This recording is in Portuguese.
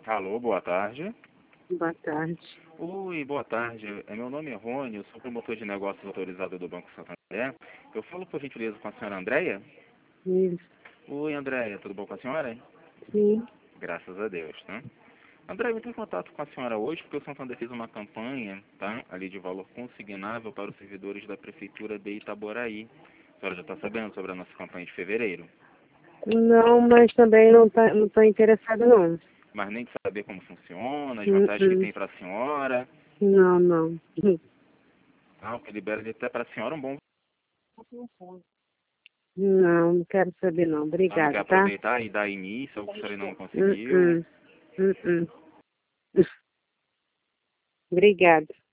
Alô, boa tarde. Boa tarde. Oi, boa tarde. Meu nome é Rony, eu sou promotor de negócios autorizado do Banco Santander. Eu falo por gentileza com a senhora Andréia? Isso. Oi, Andréia, tudo bom com a senhora? Sim. Graças a Deus, tá? Andréia, eu entrei em contato com a senhora hoje porque o Santander fez uma campanha, tá? Ali de valor consignável para os servidores da Prefeitura de Itaboraí. A senhora já está sabendo sobre a nossa campanha de fevereiro, Não, mas também não tô interessada não. mas nem de saber como funciona, as vantagens que Uh-uh. tem para a senhora. Não, não. Ah, o que libera até para a senhora um bom. Não quero saber não. Ah, não quer Obrigada, tá? aproveitar e dar início ao que a senhora ainda não conseguiu. Uh-uh. Uh-uh. Obrigada.